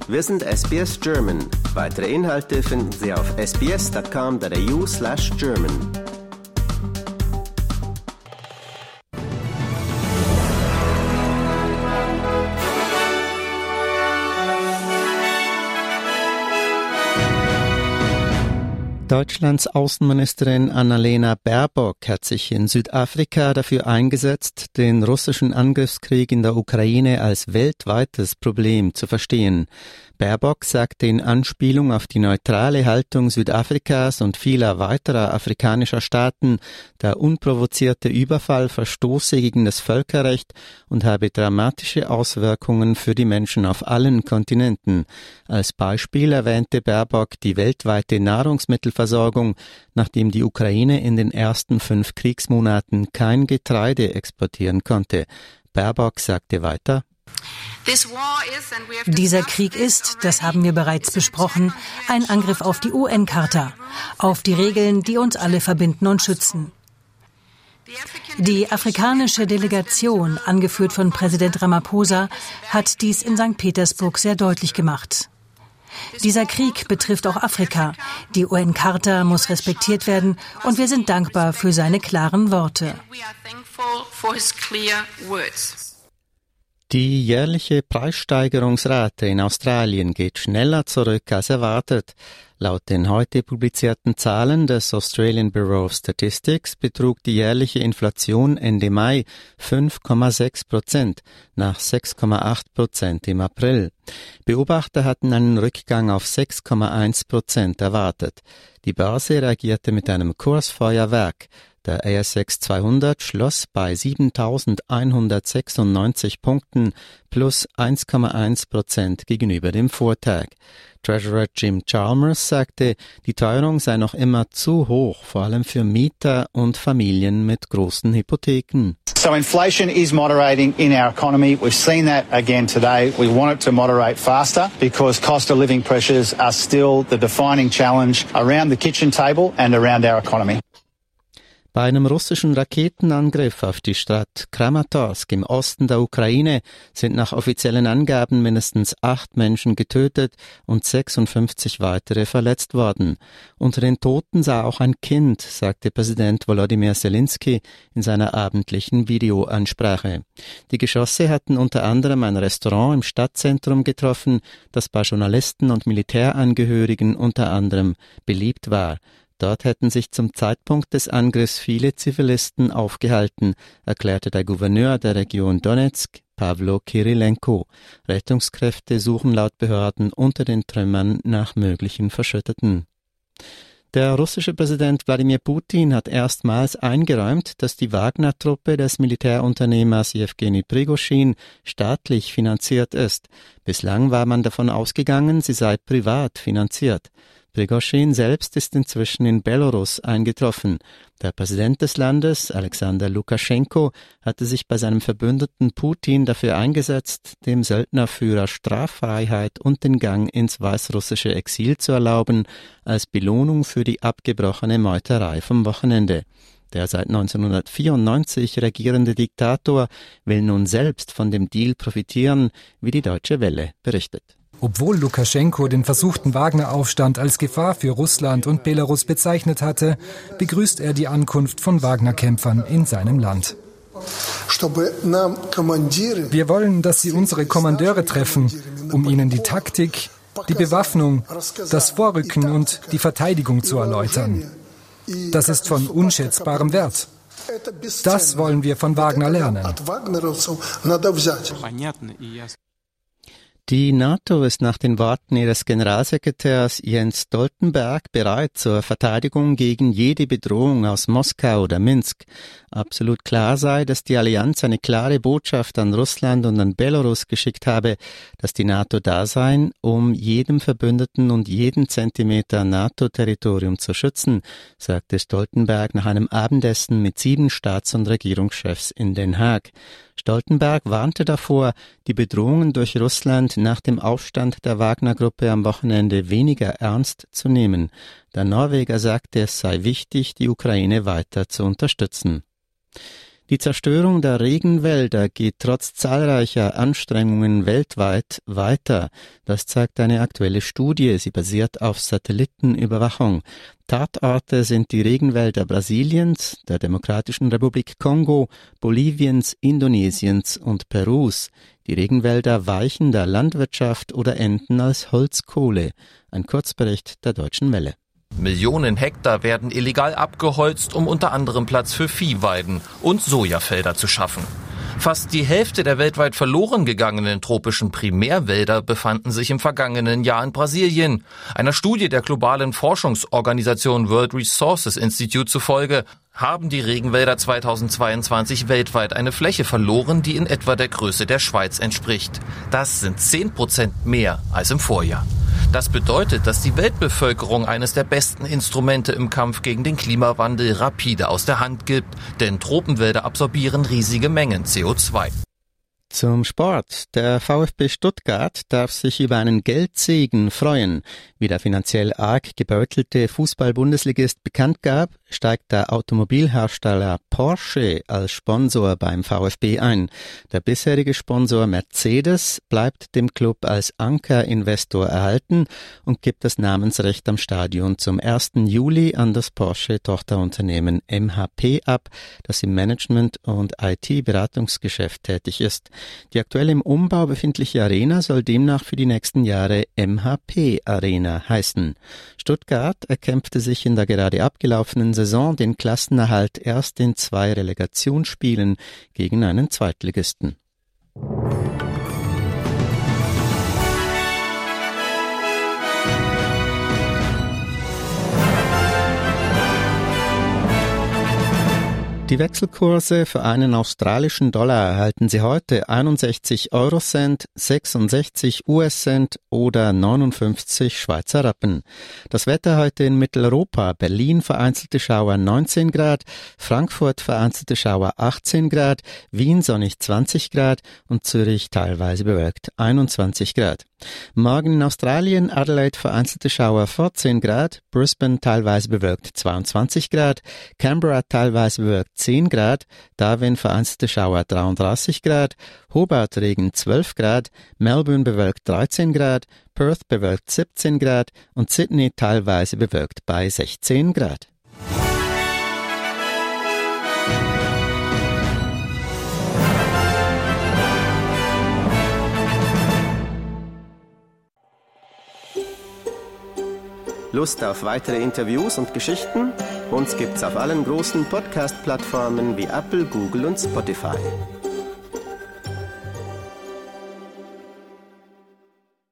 Wir sind SBS German. Weitere Inhalte finden Sie auf sbs.com.au/German. Deutschlands Außenministerin Annalena Baerbock hat sich in Südafrika dafür eingesetzt, den russischen Angriffskrieg in der Ukraine als weltweites Problem zu verstehen. Baerbock sagte in Anspielung auf die neutrale Haltung Südafrikas und vieler weiterer afrikanischer Staaten, der unprovozierte Überfall verstoße gegen das Völkerrecht und habe dramatische Auswirkungen für die Menschen auf allen Kontinenten. Als Beispiel erwähnte Baerbock die weltweite Nahrungsmittelversorgung, nachdem die Ukraine in den ersten 5 Kriegsmonaten kein Getreide exportieren konnte. Baerbock sagte weiter: Dieser Krieg ist, das haben wir bereits besprochen, ein Angriff auf die UN-Charta, auf die Regeln, die uns alle verbinden und schützen. Die afrikanische Delegation, angeführt von Präsident Ramaphosa, hat dies in St. Petersburg sehr deutlich gemacht. Dieser Krieg betrifft auch Afrika. Die UN-Charta muss respektiert werden und wir sind dankbar für seine klaren Worte. Die jährliche Preissteigerungsrate in Australien geht schneller zurück als erwartet. Laut den heute publizierten Zahlen des Australian Bureau of Statistics betrug die jährliche Inflation Ende Mai 5,6%, nach 6,8% im April. Beobachter hatten einen Rückgang auf 6,1% erwartet. Die Börse reagierte mit einem Kursfeuerwerk. Der ASX 200 schloss bei 7.196 Punkten plus 1,1% gegenüber dem Vortag. Treasurer Jim Chalmers sagte, die Teuerung sei noch immer zu hoch, vor allem für Mieter und Familien mit großen Hypotheken. So inflation is moderating in our economy. We've seen that again today. We want it to moderate faster because cost of living pressures are still the defining challenge around the kitchen table and around our economy. Bei einem russischen Raketenangriff auf die Stadt Kramatorsk im Osten der Ukraine sind nach offiziellen Angaben mindestens 8 Menschen getötet und 56 weitere verletzt worden. Unter den Toten sei auch ein Kind, sagte Präsident Volodymyr Zelensky in seiner abendlichen Videoansprache. Die Geschosse hatten unter anderem ein Restaurant im Stadtzentrum getroffen, das bei Journalisten und Militärangehörigen unter anderem beliebt war. Dort hätten sich zum Zeitpunkt des Angriffs viele Zivilisten aufgehalten, erklärte der Gouverneur der Region Donetsk, Pawlo Kirilenko. Rettungskräfte suchen laut Behörden unter den Trümmern nach möglichen Verschütteten. Der russische Präsident Wladimir Putin hat erstmals eingeräumt, dass die Wagner-Truppe des Militärunternehmers Jewgeni Prigoschin staatlich finanziert ist. Bislang war man davon ausgegangen, sie sei privat finanziert. Prigoschin selbst ist inzwischen in Belarus eingetroffen. Der Präsident des Landes, Alexander Lukaschenko, hatte sich bei seinem Verbündeten Putin dafür eingesetzt, dem Söldnerführer Straffreiheit und den Gang ins weißrussische Exil zu erlauben, als Belohnung für die abgebrochene Meuterei vom Wochenende. Der seit 1994 regierende Diktator will nun selbst von dem Deal profitieren, wie die Deutsche Welle berichtet. Obwohl Lukaschenko den versuchten Wagner-Aufstand als Gefahr für Russland und Belarus bezeichnet hatte, begrüßt er die Ankunft von Wagner-Kämpfern in seinem Land. Wir wollen, dass Sie unsere Kommandeure treffen, um ihnen die Taktik, die Bewaffnung, das Vorrücken und die Verteidigung zu erläutern. Das ist von unschätzbarem Wert. Das wollen wir von Wagner lernen. Die NATO ist nach den Worten ihres Generalsekretärs Jens Stoltenberg bereit zur Verteidigung gegen jede Bedrohung aus Moskau oder Minsk. Absolut klar sei, dass die Allianz eine klare Botschaft an Russland und an Belarus geschickt habe, dass die NATO da sei, um jedem Verbündeten und jeden Zentimeter NATO-Territorium zu schützen, sagte Stoltenberg nach einem Abendessen mit 7 Staats- und Regierungschefs in Den Haag. Stoltenberg warnte davor, die Bedrohungen durch Russland nach dem Aufstand der Wagner-Gruppe am Wochenende weniger ernst zu nehmen. Der Norweger sagte, es sei wichtig, die Ukraine weiter zu unterstützen. Die Zerstörung der Regenwälder geht trotz zahlreicher Anstrengungen weltweit weiter. Das zeigt eine aktuelle Studie. Sie basiert auf Satellitenüberwachung. Tatorte sind die Regenwälder Brasiliens, der Demokratischen Republik Kongo, Boliviens, Indonesiens und Perus. Die Regenwälder weichen der Landwirtschaft oder enden als Holzkohle. Ein Kurzbericht der Deutschen Welle. Millionen Hektar werden illegal abgeholzt, um unter anderem Platz für Viehweiden und Sojafelder zu schaffen. Fast die Hälfte der weltweit verloren gegangenen tropischen Primärwälder befanden sich im vergangenen Jahr in Brasilien. Einer Studie der globalen Forschungsorganisation World Resources Institute zufolge haben die Regenwälder 2022 weltweit eine Fläche verloren, die in etwa der Größe der Schweiz entspricht. Das sind 10% mehr als im Vorjahr. Das bedeutet, dass die Weltbevölkerung eines der besten Instrumente im Kampf gegen den Klimawandel rapide aus der Hand gibt, denn Tropenwälder absorbieren riesige Mengen CO2. Zum Sport. Der VfB Stuttgart darf sich über einen Geldsegen freuen. Wie der finanziell arg gebeutelte Fußball-Bundesligist bekannt gab, steigt der Automobilhersteller Porsche als Sponsor beim VfB ein. Der bisherige Sponsor Mercedes bleibt dem Club als Ankerinvestor erhalten und gibt das Namensrecht am Stadion zum 1. Juli an das Porsche-Tochterunternehmen MHP ab, das im Management- und IT-Beratungsgeschäft tätig ist. Die aktuell im Umbau befindliche Arena soll demnach für die nächsten Jahre MHP Arena heißen. Stuttgart erkämpfte sich in der gerade abgelaufenen Saison den Klassenerhalt erst in 2 Relegationsspielen gegen einen Zweitligisten. Die Wechselkurse für einen australischen Dollar erhalten Sie heute 61 Eurocent, 66 US-Cent oder 59 Schweizer Rappen. Das Wetter heute in Mitteleuropa: Berlin vereinzelte Schauer 19 Grad, Frankfurt vereinzelte Schauer 18 Grad, Wien sonnig 20 Grad und Zürich teilweise bewölkt 21 Grad. Morgen in Australien: Adelaide vereinzelte Schauer 14 Grad, Brisbane teilweise bewölkt 22 Grad, Canberra teilweise bewölkt 10 Grad, Darwin vereinzelte Schauer 33 Grad, Hobart Regen 12 Grad, Melbourne bewölkt 13 Grad, Perth bewölkt 17 Grad und Sydney teilweise bewölkt bei 16 Grad. Lust auf weitere Interviews und Geschichten? Uns gibt's auf allen großen Podcast-Plattformen wie Apple, Google und Spotify.